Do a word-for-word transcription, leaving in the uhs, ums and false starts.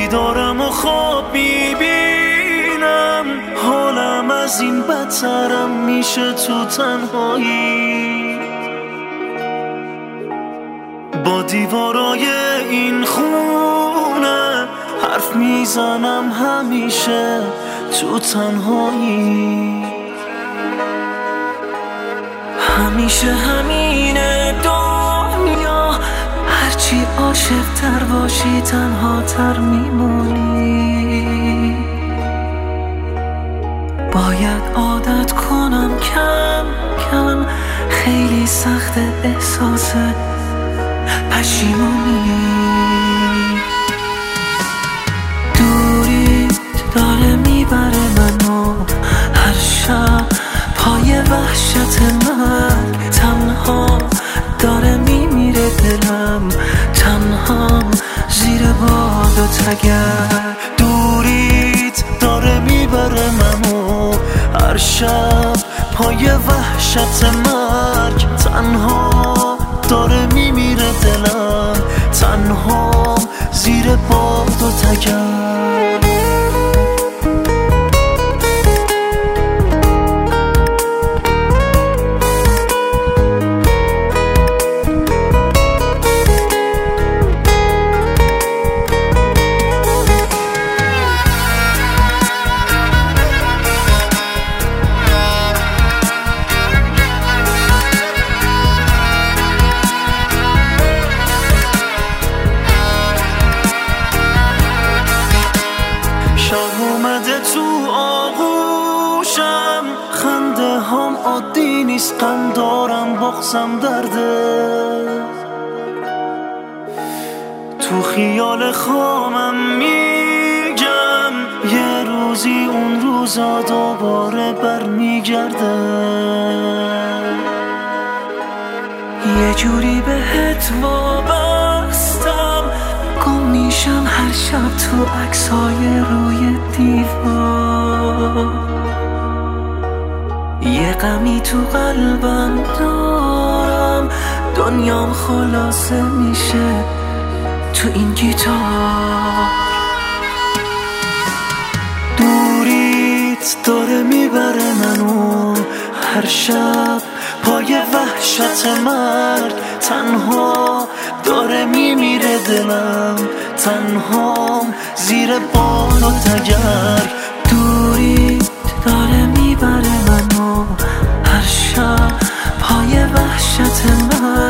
بیدارم و خواب میبینم حالم از این بدترم میشه تو تنهایی. با دیوارای این خونه حرف میزنم همیشه تو تنهایی. همیشه همینه دنیا، هرچی عاشق تر باشی تنها تر میمونی. باید عادت کنم کم کم، خیلی سخت احساس پشیمونی. دوری داره میبره منو هر شب پای وحشت مرگ. تنها داره میمیره دلم، تنهام زیر باد و تگر. دوریت داره میبره منو هر شب پای وحشت مرگ. تنها داره میمیره دلم، تنهام زیر باد و تگر. شب اومده تو آغوشم، خنده هم عادی نیست، غم دارم بغزم درده. تو خیال خامم میگم یه روزی اون روزا دوباره برمیگرده. یه جوری بهت وابستم، گم میشم هر شب تو عکسای روی دیوار. یه غمی تو قلبم دارم، دنیام خلاصه میشه تو این گیتار. دوریت داره میبره منو هر شب پای وحشت مرگ. تنها داره میمیره دلم، تنهام زیر باد و تگر. دوریت داره میبره منو هر شب پای وحشت مرگ.